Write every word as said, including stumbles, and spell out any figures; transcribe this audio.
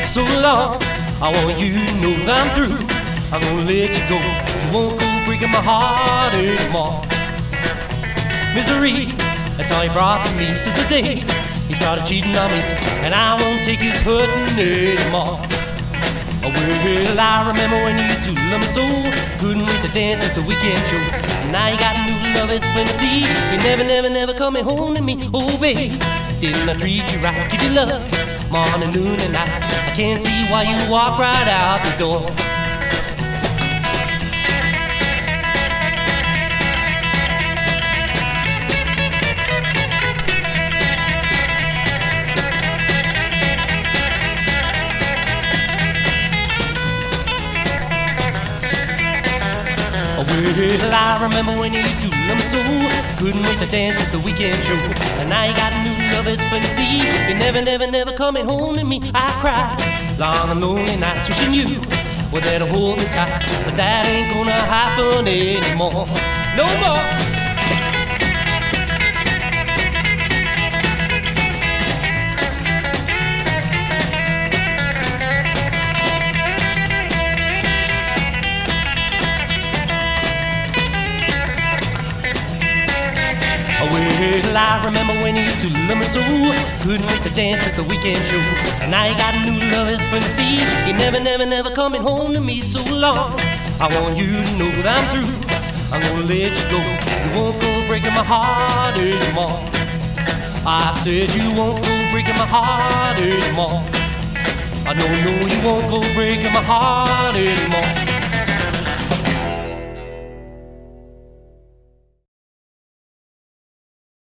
so long. I want you to know that I'm through. I'm gonna let you go. You won't go breaking my heart anymore. Misery, that's all he brought to me since the day he started cheating on me, and I won't take his hurting anymore. Well, I remember when you used to love me so, couldn't wait to dance at the weekend show. Now you got a new love, it's plain to see. You never, never, never coming home to me. Oh, babe, didn't I treat you right? Did you love morning, noon, and night? I can't see why you walk right out the door. Well, I remember when you used to love me so, couldn't wait to dance at the weekend show. And now you got a new love, it's plain to see. You're never, never, never coming home to me. I cried long and lonely nights wishing you would let her hold me tight, but that ain't gonna happen anymore. No more. Well, I remember when you used to love me so, couldn't wait to dance at the weekend show. And now you got a new love, it's plain to see. You're never, never, never coming home to me so long. I want you to know that I'm through. I'm gonna let you go. You won't go breaking my heart anymore. I said you won't go breaking my heart anymore. I know, no, you won't go breaking my heart anymore.